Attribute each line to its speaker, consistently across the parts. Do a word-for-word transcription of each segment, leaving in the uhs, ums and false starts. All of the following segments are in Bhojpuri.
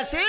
Speaker 1: कैसी?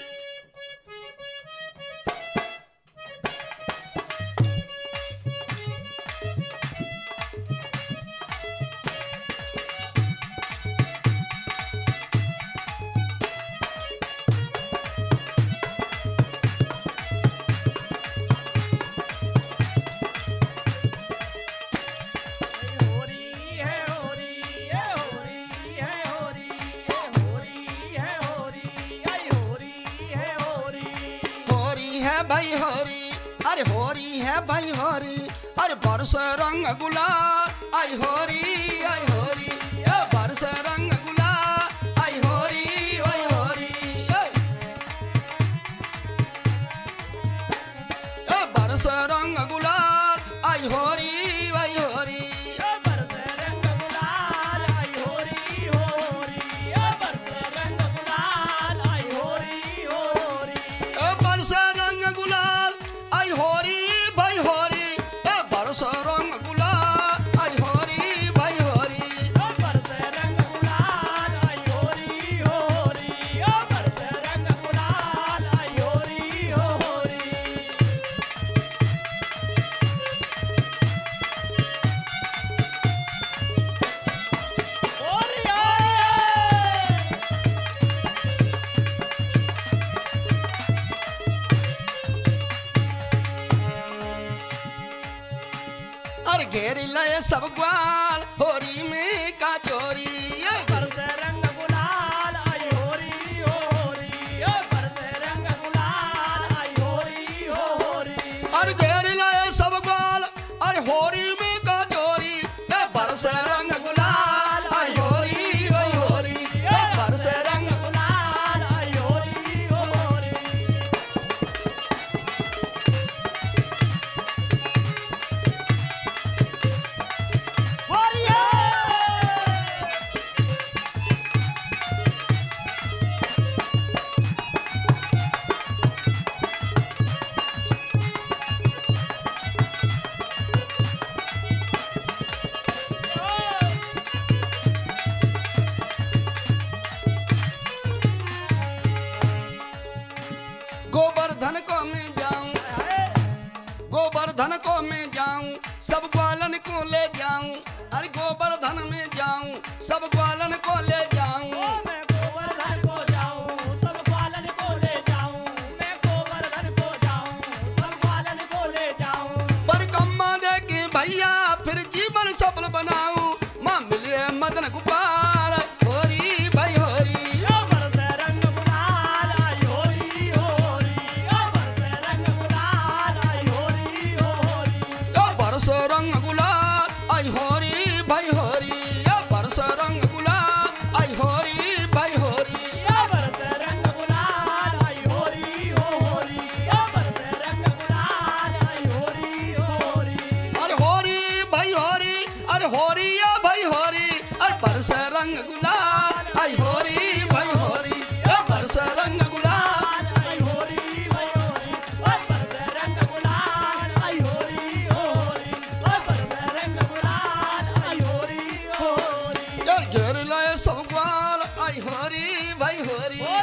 Speaker 1: भाई होरी, अरे होरी है भाई होरी, अरे बरस रंग गुलाल आई होरी आई होरी, ए बरस रंग गुलाल आई होरी आई होरी, ए बरस रंग गुलाल आई होरी आई होरी, ए बरस रंग गुलाल आई होरी होरी, ए बरस रंग गुलाल आई होरी होरी, ए बरस रंग गुलाल आई होरी भाई होरी, ए बरस रंग गुलाल आई होरी भाई होरी, ए बरस रंग गुलाल आई होरी होरी, ए बरस रंग गुलाल आई होरी होरी। अरे घेर लय सब ग्वाल होरी में का चोरी, बरस रंग गुलाल आई होरी होरी, बरस रंग गुलाल आई होरी होरी, अरे घेर लय सब ग्वाल अरे होरी में का चोरी, बरस रंग गुलाल आई होरी होरी, बरस रंग गुलाल आई होरी होरी। गोवर्धन को मैं जाऊं, गोवर्धन को मैं जाऊं, सब ग्वालन को ले जाऊं, अरे गोवर्धन में जाऊं, सब ग्वालन को ले जाऊं, मैं गोवर्धन को जाऊं, सब ग्वालन को ले जाऊं, मैं गोवर्धन को जाऊं, सब ग्वालन को ले जाऊं, परिक्रमा दे के भैया फिर जीवन सफल बनाऊं, मां मिले मदन गोपाल होरी भाई होरी, बरस रंग गुलाल आई होरी भाई होरी, बरस रंग गुलाल आई होरी भाई होरी, बरस रंग गुलाल आई होरी होरी, बरस रंग गुलाल आई होरी होरी, अरे होरी भाई होरी, अरे होरी या भाई होरी, अरे बरस रंग गुलाल आई होरी भाई होरी, बरस रंग गुलाल आई होरी भाई होरी, बरस रंग गुलाल आई होरी होरी, बरस रंग गुलाल आई होरी होरी, घेर लाए सब ग्वाल आई होरी भाई होरी।